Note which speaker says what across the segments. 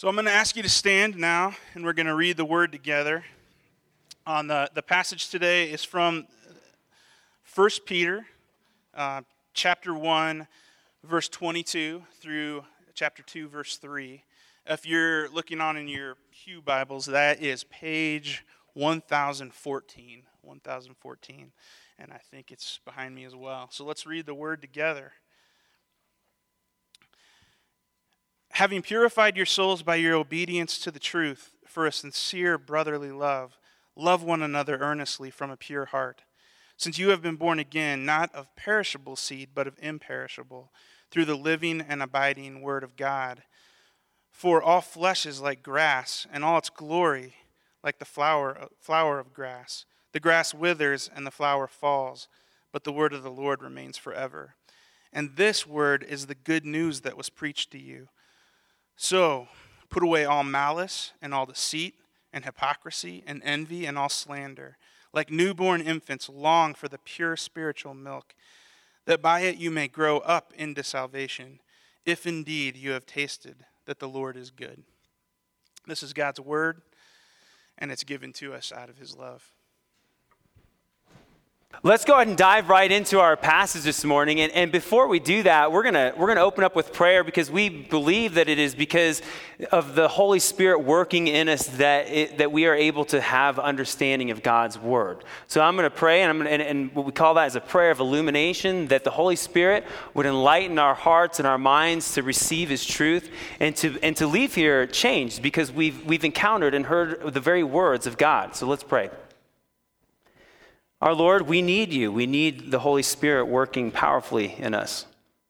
Speaker 1: So I'm going to ask you to stand now, and we're going to read the word together. On the passage today is from 1 Peter, chapter 1, verse 22 through chapter 2, verse 3. If you're looking on in your Pew Bibles, that is page 1014, and I think it's behind me as well. So let's read the word together. Having purified your souls by your obedience to the truth for a sincere brotherly love, love one another earnestly from a pure heart. Since you have been born again, not of perishable seed, but of imperishable, through the living and abiding word of God. For all flesh is like grass, and all its glory like the flower of grass. The grass withers and the flower falls, but the word of the Lord remains forever. And this word is the good news that was preached to you. So, put away all malice and all deceit and hypocrisy and envy and all slander. Like newborn infants, long for the pure spiritual milk, that by it you may grow up into salvation, if indeed you have tasted that the Lord is good. This is God's word, and it's given to us out of his love.
Speaker 2: Let's go ahead and dive right into our passage this morning. And before we do that, we're gonna open up with prayer, because we believe that it is because of the Holy Spirit working in us that we are able to have understanding of God's word. So I'm going to pray, and what we call that is a prayer of illumination, that the Holy Spirit would enlighten our hearts and our minds to receive his truth and to leave here changed, because we've encountered and heard the very words of God. So let's pray. Our Lord, we need you. We need the Holy Spirit working powerfully in us.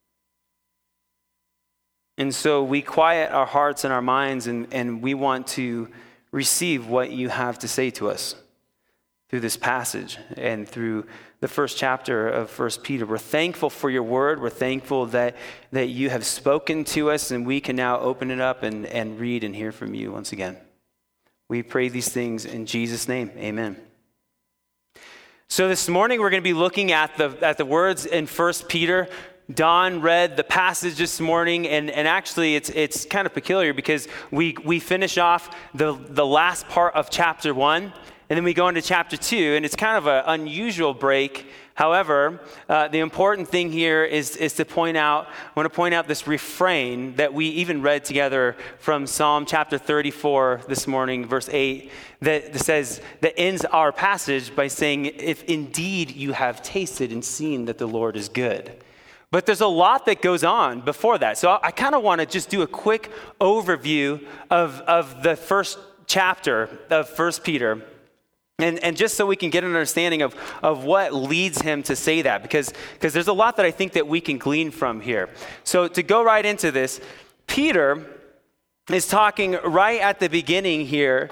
Speaker 2: And so we quiet our hearts and our minds, and we want to receive what you have to say to us through this passage and through the first chapter of 1 Peter. We're thankful for your word. We're thankful that you have spoken to us, and we can now open it up and read and hear from you once again. We pray these things in Jesus' name. Amen. So this morning we're going to be looking at the words in 1 Peter. Don read the passage this morning, and actually it's kind of peculiar, because we finish off the last part of chapter 1, and then we go into chapter 2, and it's kind of an unusual break. However, the important thing here is to point out, I want to point out this refrain that we even read together from Psalm chapter 34 this morning, verse 8, that ends our passage by saying, if indeed you have tasted and seen that the Lord is good. But there's a lot that goes on before that. So I kind of want to just do a quick overview of the first chapter of 1 Peter. And just so we can get an understanding of what leads him to say that, because there's a lot that I think that we can glean from here. So to go right into this, Peter is talking right at the beginning here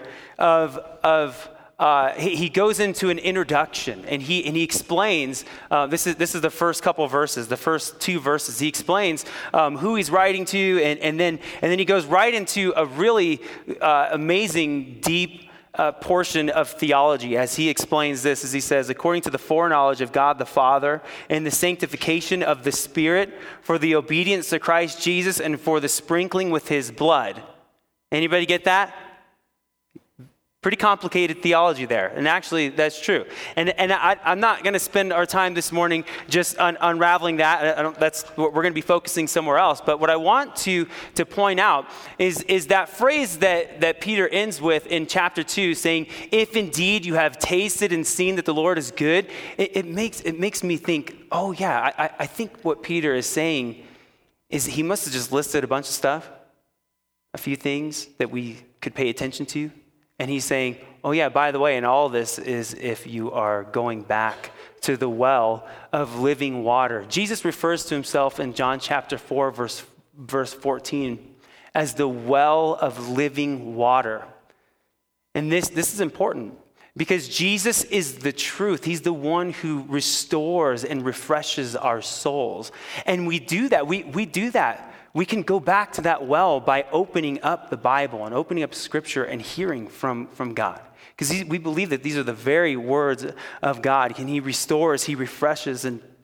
Speaker 2: he goes into an introduction, and he explains, this is the first couple of verses, the first two verses. He explains who he's writing to, and then he goes right into a really amazing, deep portion of theology as he explains this, as he says, according to the foreknowledge of God the Father and the sanctification of the Spirit, for the obedience to Christ Jesus and for the sprinkling with his blood. Anybody get that? Pretty complicated theology there, and actually that's true. And I'm not going to spend our time this morning just unraveling that. That's what we're going to be focusing somewhere else. But what I want to point out is that phrase that Peter ends with in chapter 2, saying, "If indeed you have tasted and seen that the Lord is good," it makes me think, oh yeah, I think what Peter is saying is he must have just listed a bunch of stuff, a few things that we could pay attention to. And he's saying, oh yeah, by the way, and all this is if you are going back to the well of living water. Jesus refers to himself in John chapter 4, verse 14, as the well of living water. And this is important, because Jesus is the truth. He's the one who restores and refreshes our souls. And we do that. We do that. We can go back to that well by opening up the Bible and opening up Scripture and hearing from God. Because we believe that these are the very words of God. And he restores, he refreshes. And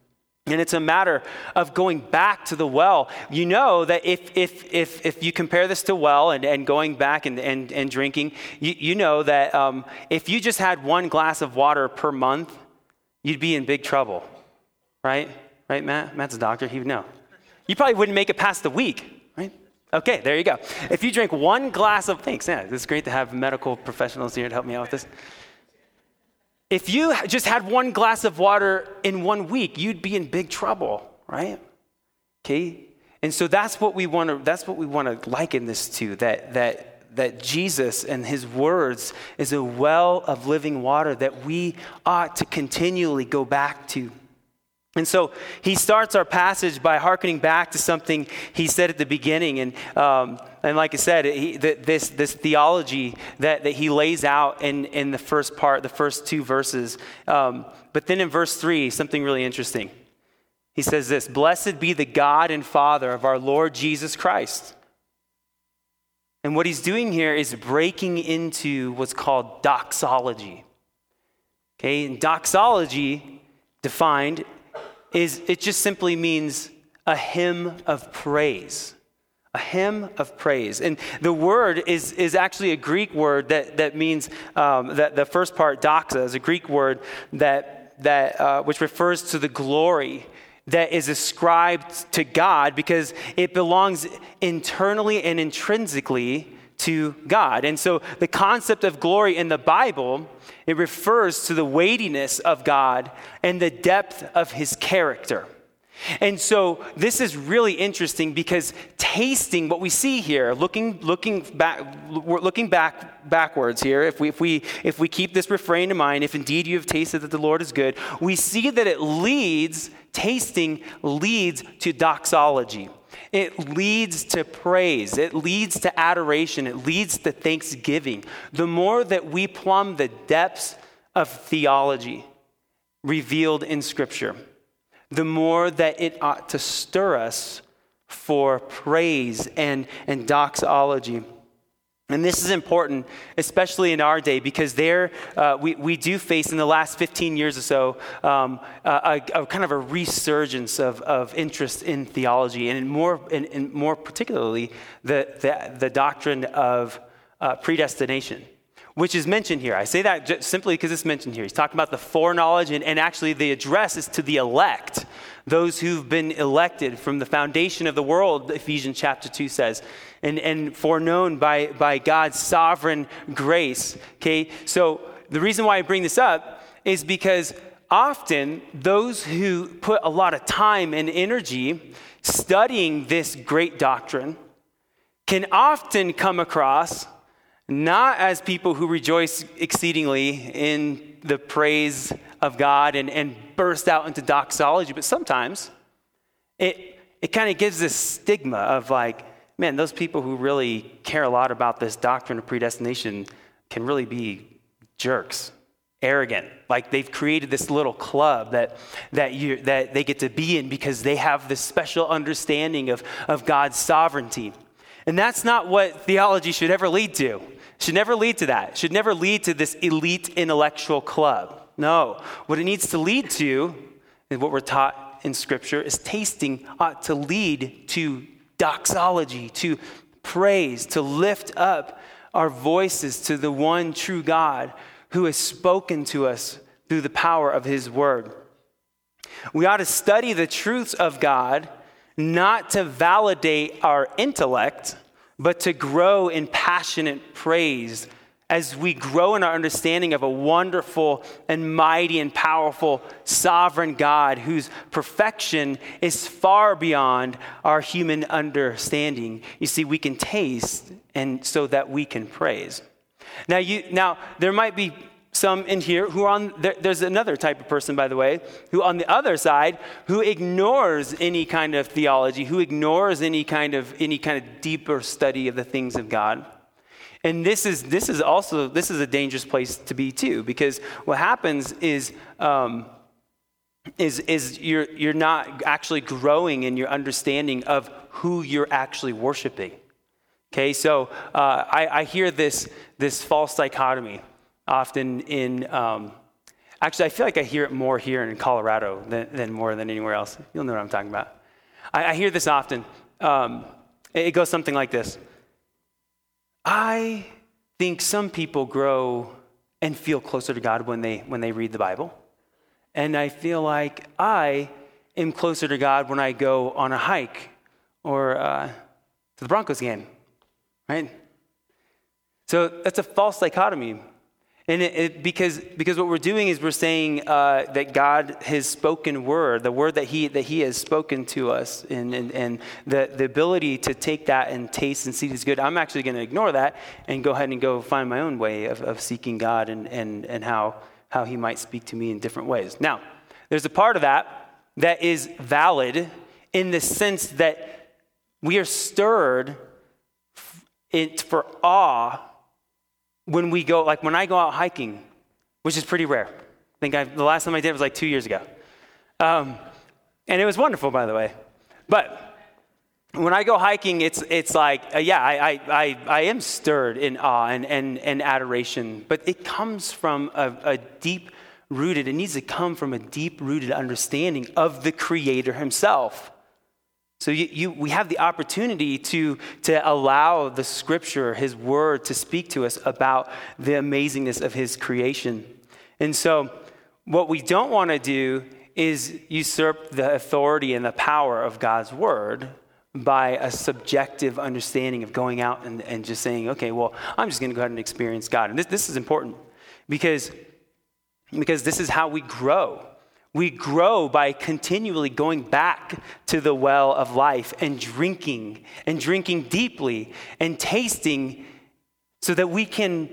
Speaker 2: And it's a matter of going back to the well. You know that if you compare this to well and going back and drinking, you know that if you just had one glass of water per month, you'd be in big trouble, right? Right, Matt? Matt's a doctor. He would know. You probably wouldn't make it past the week, right? Okay, there you go. If you drink one glass of, thanks, yeah, it's great to have medical professionals here to help me out with this. If you just had one glass of water in 1 week, you'd be in big trouble, right? Okay? And so that's what we want to liken this to, that Jesus and his words is a well of living water that we ought to continually go back to. And so he starts our passage by hearkening back to something he said at the beginning. And like I said, this theology that he lays out in the first part, the first 2 verses. But then in verse 3, something really interesting. He says this, "Blessed be the God and Father of our Lord Jesus Christ." And what he's doing here is breaking into what's called doxology. Okay, and doxology, defined, it just simply means a hymn of praise. A hymn of praise. And the word is actually a Greek word that means, that the first part, doxa, is a Greek word that which refers to the glory that is ascribed to God because it belongs internally and intrinsically to God. And so the concept of glory in the Bible, it refers to the weightiness of God and the depth of his character. And so this is really interesting because tasting what we see here, looking backwards here, if we keep this refrain in mind, if indeed you have tasted that the Lord is good, we see that tasting leads to doxology. It leads to praise. It leads to adoration. It leads to thanksgiving. The more that we plumb the depths of theology revealed in Scripture, the more that it ought to stir us for praise and doxology. And this is important, especially in our day, because we do face in the last 15 years or so a kind of a resurgence of interest in theology, and more particularly the doctrine of predestination, which is mentioned here. I say that just simply because it's mentioned here. He's talking about the foreknowledge, and actually the address is to the elect, those who've been elected from the foundation of the world, Ephesians chapter 2 says, and foreknown by God's sovereign grace. Okay, so the reason why I bring this up is because often those who put a lot of time and energy studying this great doctrine can often come across not as people who rejoice exceedingly in the praise of God and burst out into doxology, but sometimes it kind of gives this stigma of like, man, those people who really care a lot about this doctrine of predestination can really be jerks, arrogant. Like they've created this little club that they get to be in because they have this special understanding of God's sovereignty. And that's not what theology should ever lead to. It should never lead to that. It should never lead to this elite intellectual club. No. What it needs to lead to, and what we're taught in Scripture, is tasting ought to lead to doxology, to praise, to lift up our voices to the one true God who has spoken to us through the power of his word. We ought to study the truths of God, not to validate our intellect, but to grow in passionate praise as we grow in our understanding of a wonderful and mighty and powerful sovereign God whose perfection is far beyond our human understanding. You see, we can taste and so that we can praise. Now there might be some in here who are there's another type of person, by the way, who on the other side, who ignores any kind of theology, who ignores any kind of deeper study of the things of God. And this is a dangerous place to be too, because what happens is you're not actually growing in your understanding of who you're actually worshiping. Okay, so I hear this false dichotomy often in Actually, I feel like I hear it more here in Colorado than more than anywhere else. You'll know what I'm talking about. I hear this often. It goes something like this. I think some people grow and feel closer to God when they read the Bible. And I feel like I am closer to God when I go on a hike or to the Broncos game, right? So that's a false dichotomy. And because what we're doing is we're saying that God, his spoken word, the word that he has spoken to us, and the ability to take that and taste and see is good. I'm actually going to ignore that and go ahead and go find my own way of seeking God and how he might speak to me in different ways. Now, there's a part of that is valid in the sense that we are stirred for awe when we go, like when I go out hiking, which is pretty rare. I think the last time I did it was like 2 years ago. And it was wonderful, by the way. But when I go hiking, it's like, I am stirred in awe and adoration. But it comes from a deep-rooted, it needs to come from a deep-rooted understanding of the Creator himself. So we have the opportunity to allow the Scripture, his word, to speak to us about the amazingness of his creation. And so what we don't want to do is usurp the authority and the power of God's word by a subjective understanding of going out and just saying, okay, well, I'm just going to go ahead and experience God. And this is important because this is how we grow. We grow by continually going back to the well of life and drinking deeply and tasting so that we can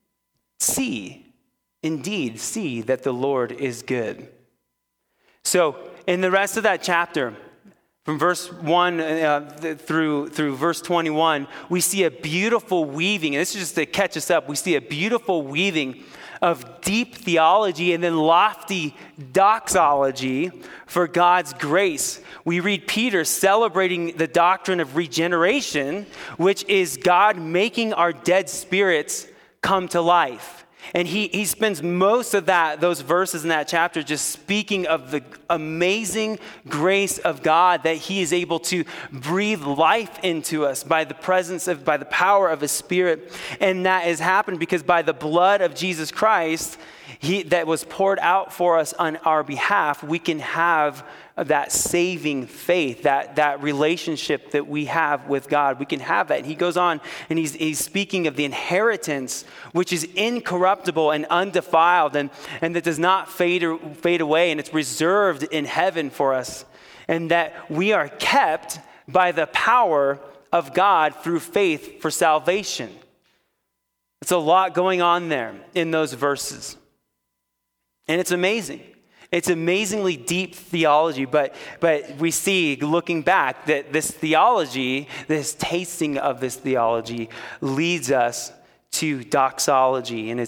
Speaker 2: indeed see that the Lord is good. So in the rest of that chapter, from verse 1 through verse 21, we see a beautiful weaving. And this is just to catch us up. We see a beautiful weaving of deep theology and then lofty doxology for God's grace. We read Peter celebrating the doctrine of regeneration, which is God making our dead spirits come to life. And he spends most of those verses in that chapter just speaking of the amazing grace of God, that he is able to breathe life into us by the power of his Spirit. And that has happened because by the blood of Jesus Christ, that was poured out for us on our behalf, we can have that saving faith, that relationship that we have with God. We can have that. And he goes on and he's speaking of the inheritance, which is incorruptible and undefiled and that does not fade away, and it's reserved in heaven for us. And that we are kept by the power of God through faith for salvation. It's a lot going on there in those verses. And it's amazing. It's amazingly deep theology, but we see, looking back, that this theology, this tasting of this theology, leads us to doxology, and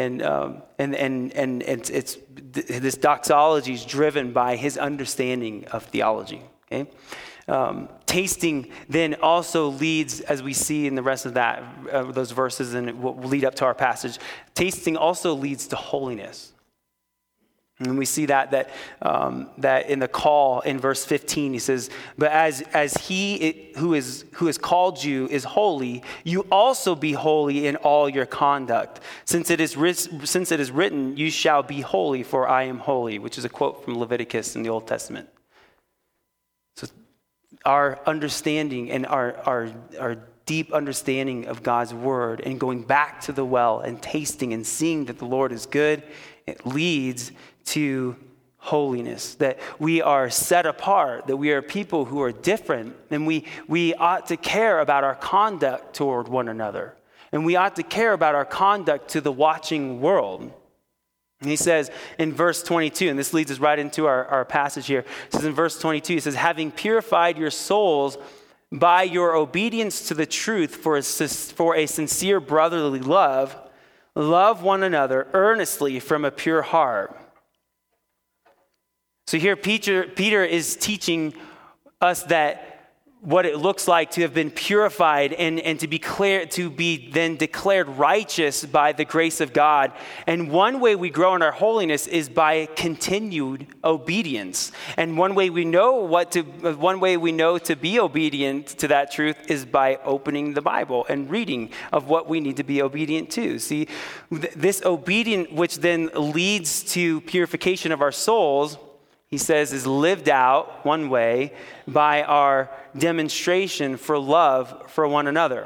Speaker 2: this doxology is driven by his understanding of theology. Okay, tasting then also leads, as we see in the rest of those verses, and it will lead up to our passage. Tasting also leads to holiness. And we see that in the call in verse 15, he says, "But as he who has called you is holy, you also be holy in all your conduct. Since it is written, you shall be holy, for I am holy," which is a quote from Leviticus in the Old Testament. So our understanding and our deep understanding of God's word and going back to the well and tasting and seeing that the Lord is good, it leads to holiness, that we are set apart, that we are people who are different, and we ought to care about our conduct toward one another, and we ought to care about our conduct to the watching world. And he says in verse 22, and this leads us right into our passage here. It says in verse 22, he says, "Having purified your souls by your obedience to the truth for a sincere brotherly love, love one another earnestly from a pure heart." So here Peter is teaching us that what it looks like to have been purified and to be then declared righteous by the grace of God. And one way we grow in our holiness is by continued obedience. And one way we know to be obedient to that truth is by opening the Bible and reading of what we need to be obedient to. See, this obedience, which then leads to purification of our souls, he says, is lived out one way by our demonstration for love for one another.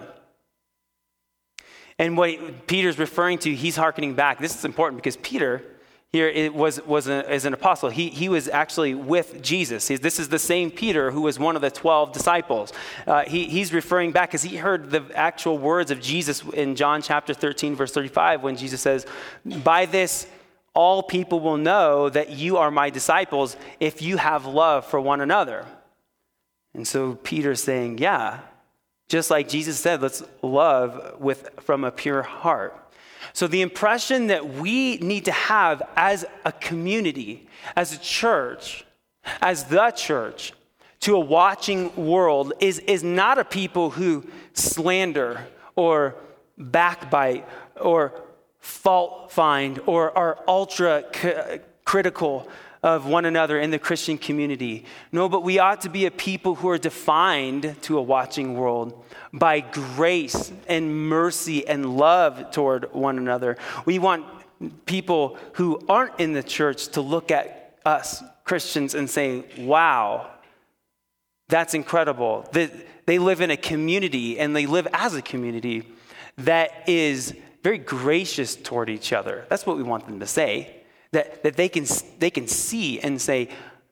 Speaker 2: And what Peter's referring to, he's hearkening back. This is important because Peter here as an apostle. He was actually with Jesus. This is the same Peter who was one of the 12 disciples. He's referring back because he heard the actual words of Jesus in John chapter 13, verse 35, when Jesus says, "By this all people will know that you are my disciples if you have love for one another." And so Peter's saying, yeah, just like Jesus said, let's love from a pure heart. So the impression that we need to have as a community, as a church, as the church, to a watching world is not a people who slander or backbite or fault find or are ultra critical of one another in the Christian community. No, but we ought to be a people who are defined to a watching world by grace and mercy and love toward one another. We want people who aren't in the church to look at us Christians and say, wow, that's incredible. They live in a community and they live as a community that is very gracious toward each other. That's what we want them to say. That they can see and say,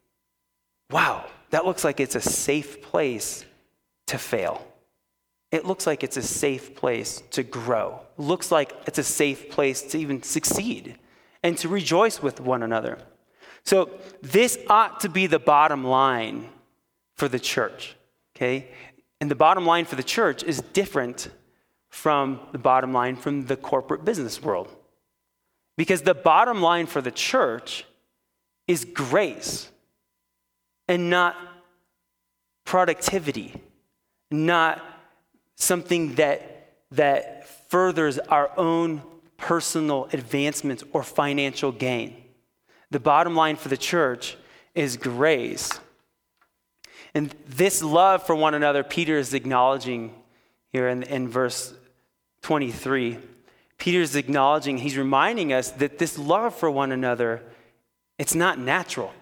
Speaker 2: wow, that looks like it's a safe place to fail. It looks like it's a safe place to grow. It looks like it's a safe place to even succeed and to rejoice with one another. So this ought to be the bottom line for the church, okay? And the bottom line for the church is different from the bottom line from the corporate business world. Because the bottom line for the church is grace and not productivity, not something that furthers our own personal advancement or financial gain. The bottom line for the church is grace. And this love for one another, Peter is acknowledging here in verse 23. Peter's acknowledging, he's reminding us that this love for one another, it's not natural.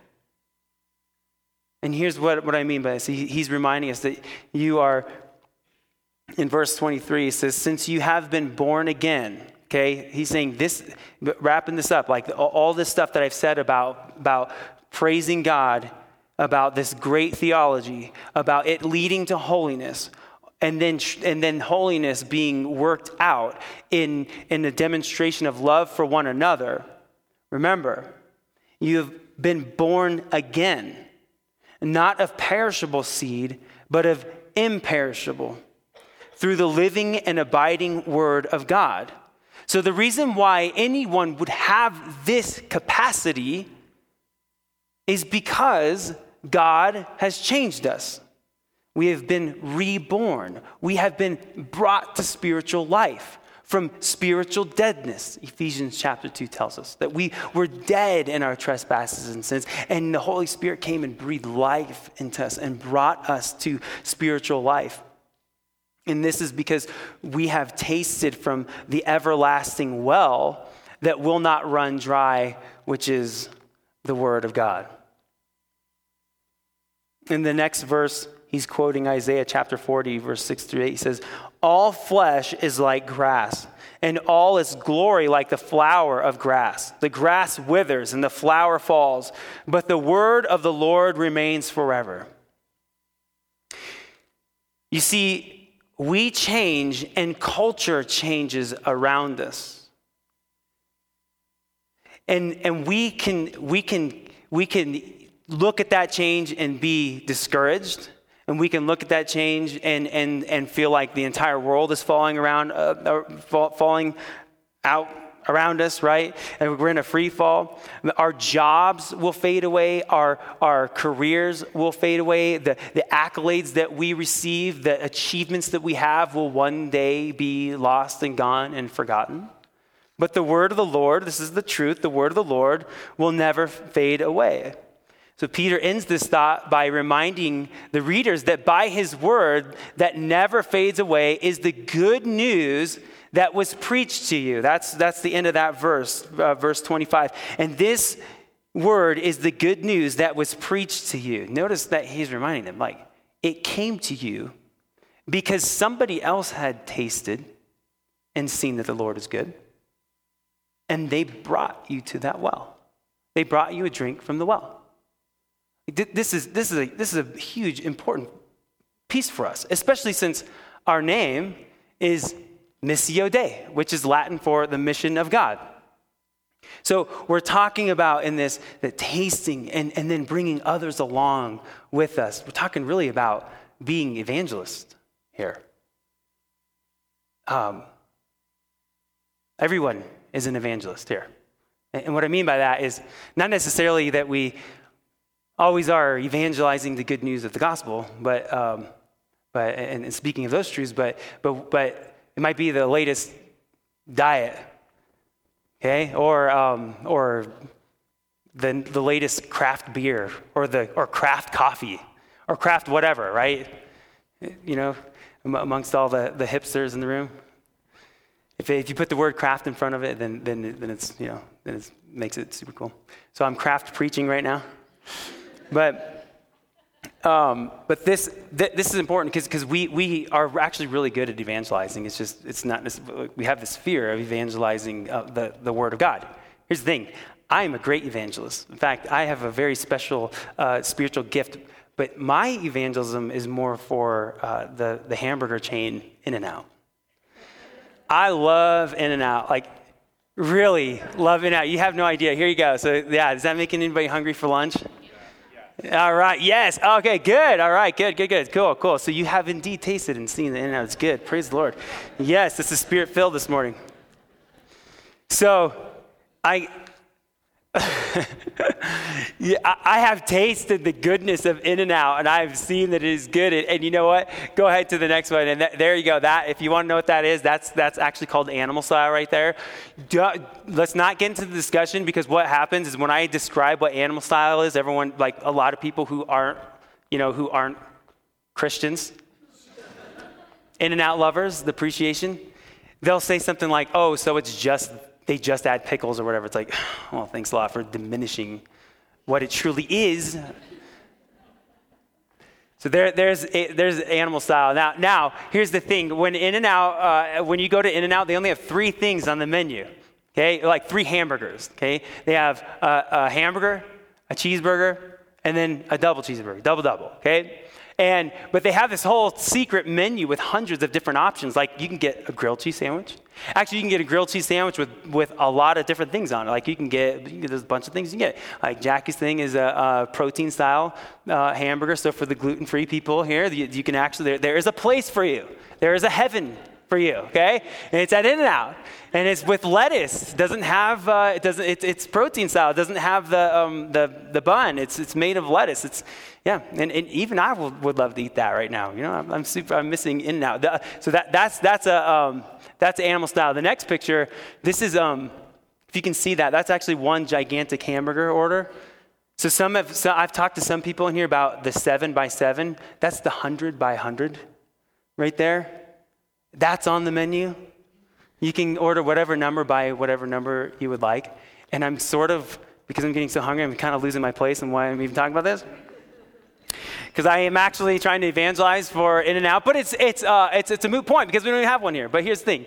Speaker 2: And here's what I mean by this. He's reminding us that you are, in verse 23, he says, since you have been born again, okay? He's saying this, wrapping this up, like all this stuff that I've said about praising God, about this great theology, about it leading to holiness, and then holiness being worked out in a demonstration of love for one another. Remember, you've been born again, not of perishable seed, but of imperishable, through the living and abiding word of God. So the reason why anyone would have this capacity is because God has changed us. We have been reborn. We have been brought to spiritual life from spiritual deadness. Ephesians chapter 2 tells us that we were dead in our trespasses and sins, and the Holy Spirit came and breathed life into us and brought us to spiritual life. And this is because we have tasted from the everlasting well that will not run dry, which is the word of God. In the next verse, he's quoting Isaiah chapter 40, verse 6 through 8. He says, all flesh is like grass, and all its glory like the flower of grass. The grass withers and the flower falls, but the word of the Lord remains forever. You see, we change and culture changes around us. And we can look at that change and be discouraged. And we can look at that change and feel like the entire world is falling out around us, right? And we're in a free fall. Our jobs will fade away. Our careers will fade away. The accolades that we receive, the achievements that we have will one day be lost and gone and forgotten. But the word of the Lord, this is the truth, the word of the Lord will never fade away. So Peter ends this thought by reminding the readers that by his word that never fades away is the good news that was preached to you. That's the end of that verse, verse 25. And this word is the good news that was preached to you. Notice that he's reminding them, like, it came to you because somebody else had tasted and seen that the Lord is good. And they brought you to that well. They brought you a drink from the well. This is a huge, important piece for us, especially since our name is Missio Dei, which is Latin for the mission of God. So we're talking about in this, the tasting and then bringing others along with us. We're talking really about being evangelists here. Everyone is an evangelist here. And what I mean by that is not necessarily that we always are evangelizing the good news of the gospel, but and speaking of those truths, but it might be the latest diet, okay, or the latest craft beer, or craft coffee, or craft whatever, right? You know, amongst all the hipsters in the room, if you put the word craft in front of it, then it's then it makes it super cool. So I'm craft preaching right now. But this is important because we are actually really good at evangelizing. It's not we have this fear of evangelizing the Word of God. Here's the thing: I am a great evangelist. In fact, I have a very special spiritual gift. But my evangelism is more for the hamburger chain In-N-Out. I love In-N-Out, like really love In-N-Out. You have no idea. Here you go. So yeah, is that making anybody hungry for lunch? All right. Yes. Okay. Good. All right. Good. Cool. So you have indeed tasted and seen the In-N-Out. It's good. Praise the Lord. Yes, this is spirit-filled this morning. So I have tasted the goodness of In-N-Out, and I've seen that it is good. And you know what? Go ahead to the next one. And there you go. That, if you want to know what that is, that's actually called animal style right there. Let's not get into the discussion, because what happens is when I describe what animal style is, everyone, like a lot of people who aren't Christians, In-N-Out lovers, the appreciation, they'll say something like, "Oh, so they just add pickles," or whatever. It's like, well, thanks a lot for diminishing what it truly is. So there's animal style. Now here's the thing: when In-N-Out, when you go to In-N-Out, they only have 3 things on the menu. Okay, like 3 hamburgers. Okay, they have a hamburger, a cheeseburger, and then a double cheeseburger, double. Okay. But they have this whole secret menu with hundreds of different options. Like you can get a grilled cheese sandwich. Actually, you can get a grilled cheese sandwich with a lot of different things on it. Like you can get there's a bunch of things you can get. Like Jackie's thing is a protein style hamburger. So for the gluten-free people here, you can actually, there is a place for you. There is a heaven for you, okay? And it's at In-N-Out, and it's with lettuce. It doesn't have it's protein style. It doesn't have the bun. It's made of lettuce. And even I would love to eat that right now. You know, I'm missing In-N-Out. So that's animal style. The next picture, this is if you can see that's actually one gigantic hamburger order. So I've talked to some people in here about the 7x7. That's the 100 by 100 right there. That's on the menu. You can order whatever number by whatever number you would like. And I'm because I'm getting so hungry, I'm kind of losing my place and why I'm even talking about this. Because I am actually trying to evangelize for In-N-Out, but it's a moot point because we don't even have one here. But here's the thing.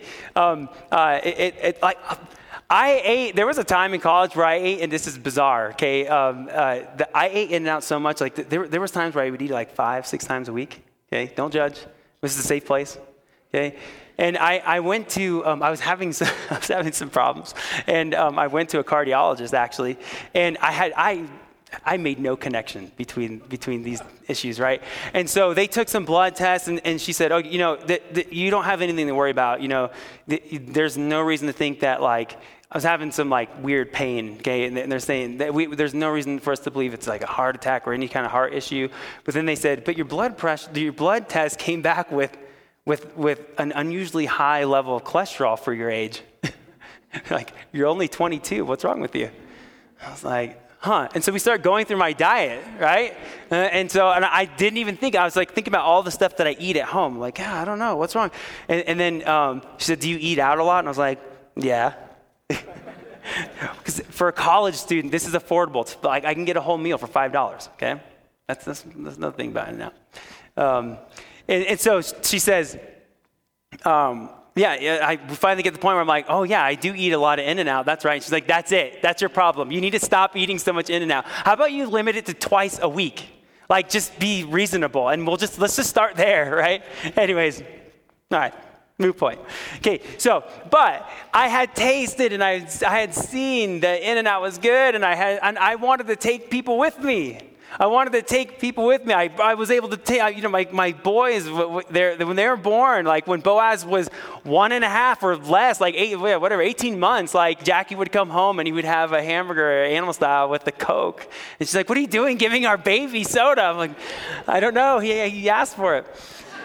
Speaker 2: I ate, there was a time in college where I ate, and this is bizarre, okay? I ate In-N-Out so much, like there was times where I would eat like 5-6 times a week, okay? Don't judge. This is a safe place. Okay, and I went to I was having some problems, and I went to a cardiologist actually, and I I made no connection between these issues, right? And so they took some blood tests, and she said, oh, you don't have anything to worry about. There's no reason to think that, like, I was having some, like, weird pain, okay? And they're saying that there's no reason for us to believe it's like a heart attack or any kind of heart issue. But then they said, but your blood test came back with an unusually high level of cholesterol for your age. Like, you're only 22. What's wrong with you? I was like, huh. And so we started going through my diet, right? And I didn't even think. I was like thinking about all the stuff that I eat at home. Like, I don't know. What's wrong? And then she said, do you eat out a lot? And I was like, yeah. Because for a college student, this is affordable. Like, I can get a whole meal for $5, okay? That's another thing about it now. And so she says, I finally get to the point where I'm like, oh yeah, I do eat a lot of In-N-Out. That's right. She's like, that's it. That's your problem. You need to stop eating so much In-N-Out. How about you limit it to twice a week? Like, just be reasonable, and let's just start there, right? Anyways, all right, moot point. Okay, so, but I had tasted and I had seen that In-N-Out was good, and I wanted to take people with me. I I was able to take, my boys, when they were born, like when Boaz was 1.5 or less, like 18 months, like Jackie would come home and he would have a hamburger, animal style, with the Coke. And she's like, what are you doing giving our baby soda? I'm like, I don't know. He asked for it.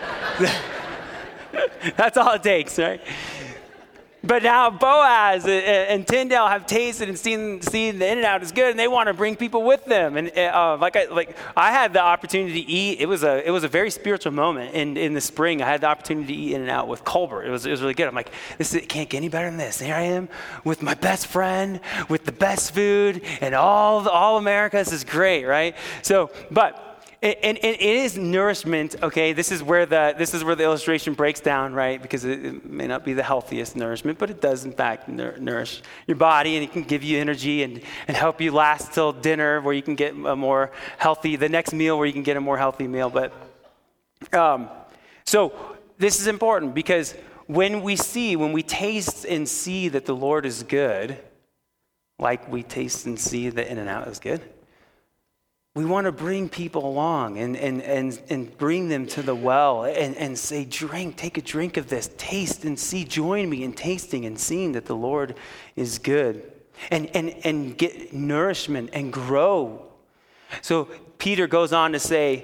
Speaker 2: That's all it takes, right? But now Boaz and Tyndale have tasted and seen the In-N-Out is good, and they want to bring people with them. And I had the opportunity to eat. It was a very spiritual moment in the spring. I had the opportunity to eat In-N-Out with Colbert. It was really good. I'm like, it can't get any better than this. Here I am with my best friend, with the best food, and all America. This is great, right? So, but. And it is nourishment, okay? This is where the illustration breaks down, right? Because it may not be the healthiest nourishment, but it does, in fact, nourish your body, and it can give you energy and help you last till dinner, where you can get the next meal where you can get a more healthy meal. But so this is important, because when we taste and see that the Lord is good, like we taste and see that In-N-Out is good, we want to bring people along and bring them to the well and say, take a drink of this, taste and see, join me in tasting and seeing that the Lord is good, and get nourishment and grow. So Peter goes on to say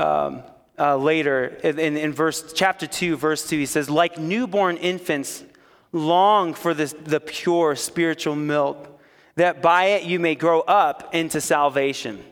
Speaker 2: later in chapter 2, verse 2, he says, like newborn infants long for the pure spiritual milk, that by it you may grow up into salvation.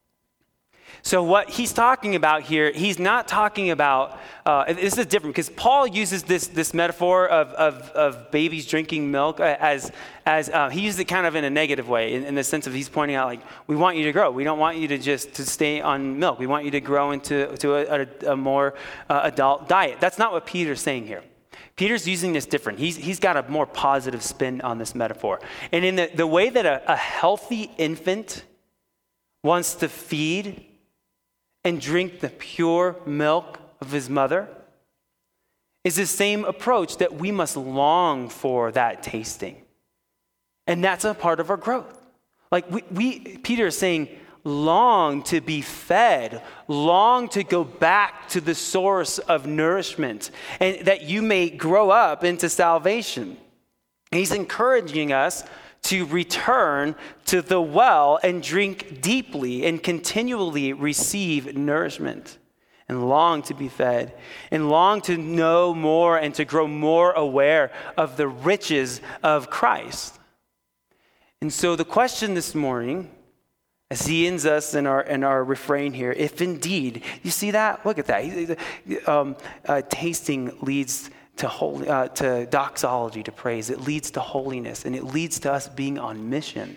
Speaker 2: So what he's talking about here, he's not talking about, this is different, because Paul uses this metaphor of babies drinking milk as he uses it kind of in a negative way, in the sense of he's pointing out, like, we want you to grow. We don't want you to stay on milk. We want you to grow into a more adult diet. That's not what Peter's saying here. Peter's using this different. He's got a more positive spin on this metaphor. And in the way that a healthy infant wants to feed and drink the pure milk of his mother, is the same approach that we must long for that tasting. And that's a part of our growth. Like Peter is saying, long to be fed, long to go back to the source of nourishment, and that you may grow up into salvation. And he's encouraging us to return to the well and drink deeply and continually receive nourishment, and long to be fed, and long to know more and to grow more aware of the riches of Christ. And so the question this morning, as he ends us in our refrain here, if indeed, you see that? Look at that. Tasting leads to doxology, to praise. It leads to holiness, and it leads to us being on mission.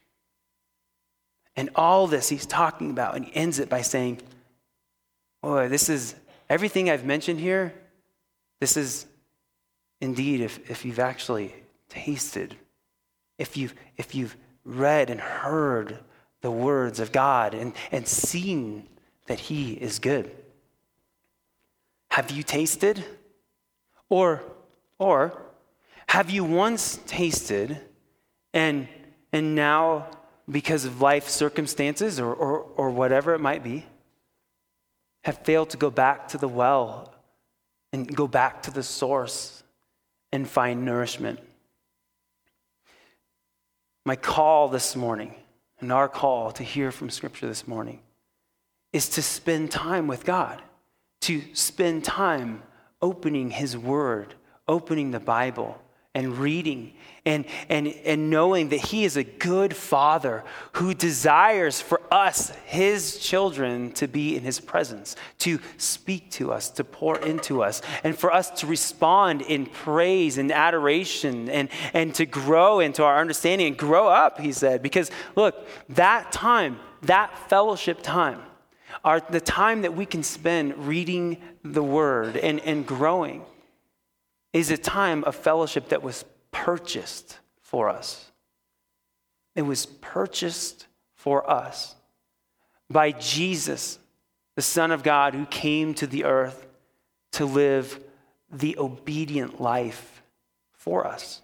Speaker 2: And all this he's talking about, and he ends it by saying, boy, this is everything I've mentioned here. This is indeed, if you've actually tasted, if you've read and heard the words of God and seen that he is good. Have you tasted? Or have you once tasted and now because of life circumstances or whatever it might be, have failed to go back to the well and go back to the source and find nourishment. My call this morning, and our call to hear from Scripture this morning, is to spend time with God, to spend time opening His Word, opening the Bible, and reading, and knowing that He is a good Father who desires for us, His children, to be in His presence, to speak to us, to pour into us, and for us to respond in praise and adoration, and to grow into our understanding and grow up, He said. Because look, that time, that fellowship time, the time that we can spend reading the Word and growing, is a time of fellowship that was purchased for us. It was purchased for us by Jesus, the Son of God, who came to the earth to live the obedient life for us.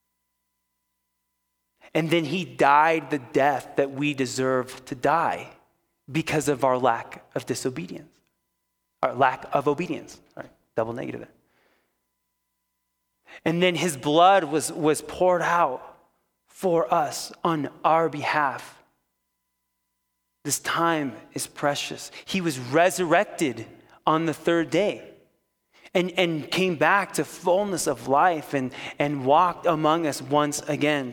Speaker 2: And then He died the death that we deserve to die because of our lack of disobedience, our lack of obedience. All right, double negative there. And then His blood was poured out for us on our behalf. This time is precious. He was resurrected on the third day and came back to fullness of life and walked among us once again.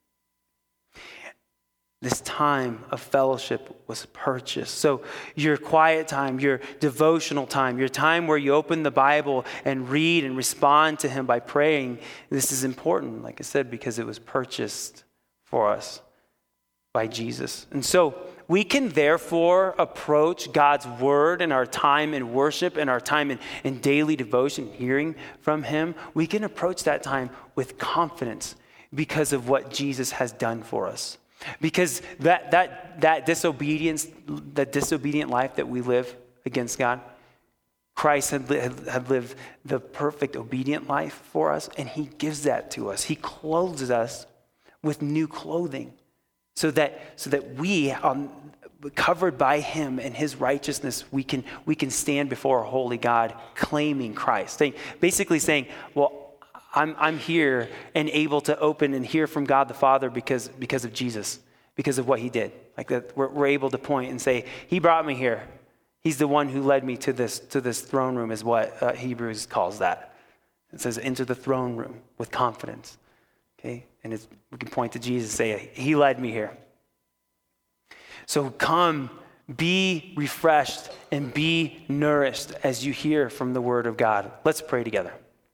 Speaker 2: This time of fellowship was purchased. So your quiet time, your devotional time, your time where you open the Bible and read and respond to Him by praying, this is important, like I said, because it was purchased for us by Jesus. And so we can therefore approach God's Word and our time in worship and our time in daily devotion, hearing from Him. We can approach that time with confidence because of what Jesus has done for us. Because that disobedience, that disobedient life that we live against God, Christ had lived the perfect obedient life for us, and He gives that to us. He clothes us with new clothing so that we, covered by Him and His righteousness, we can stand before a holy God claiming Christ. Basically saying, well, I'm here and able to open and hear from God the Father because of Jesus, because of what He did. Like that, we're able to point and say, He brought me here. He's the one who led me to this throne room, is what Hebrews calls that. It says, enter the throne room with confidence. Okay, and we can point to Jesus and say, He led me here. So come, be refreshed and be nourished as you hear from the Word of God. Let's pray together.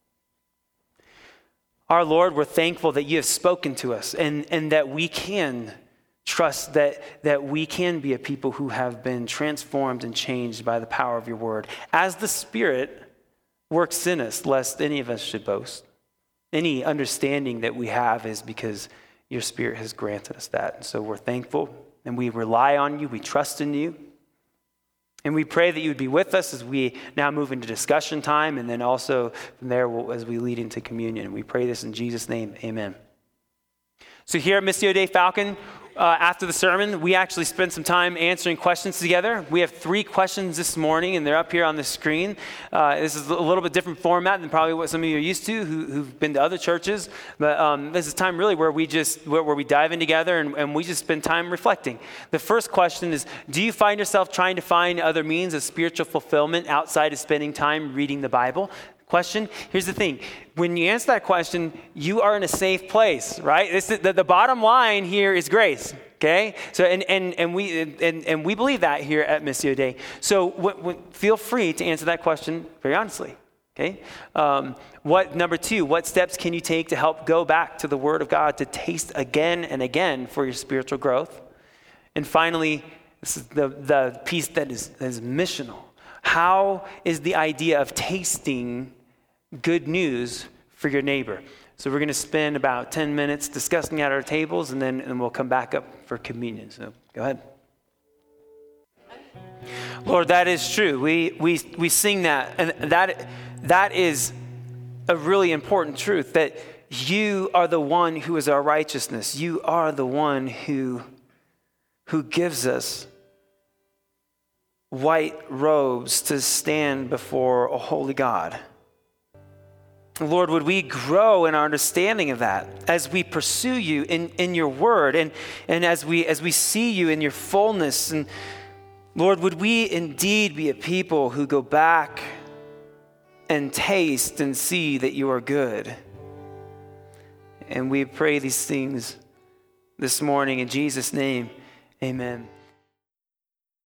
Speaker 2: Our Lord, we're thankful that You have spoken to us and that we can trust that we can be a people who have been transformed and changed by the power of Your Word. As the Spirit works in us, lest any of us should boast. Any understanding that we have is because Your Spirit has granted us that. And so we're thankful and we rely on You, we trust in You. And we pray that You would be with us as we now move into discussion time, and then also from there as we lead into communion. We pray this in Jesus' name, amen. So here at Missio Dei Falcon, after the sermon, we actually spent some time answering questions together. We have 3 questions this morning, and they're up here on the screen. This is a little bit different format than probably what some of you are used to who've been to other churches. But this is time really where we dive in together and we just spend time reflecting. The first question is, do you find yourself trying to find other means of spiritual fulfillment outside of spending time reading the Bible? Question. Here's the thing. When you answer that question, you are in a safe place, right? The bottom line here is grace. Okay. So and we believe that here at Missio Dei. So feel free to answer that question very honestly. Okay. Number 2? What steps can you take to help go back to the Word of God to taste again and again for your spiritual growth? And finally, this is the piece that is missional. How is the idea of tasting good news for your neighbor? So we're going to spend about 10 minutes discussing at our tables, and then we'll come back up for communion. So go ahead. Lord, that is true. We sing that, and that is a really important truth, that You are the one who is our righteousness. You are the one who who gives us white robes to stand before a holy God. Lord, would we grow in our understanding of that as we pursue you in your word and as we see you in your fullness. And Lord, would we indeed be a people who go back and taste and see that you are good. And we pray these things this morning in Jesus' name, amen.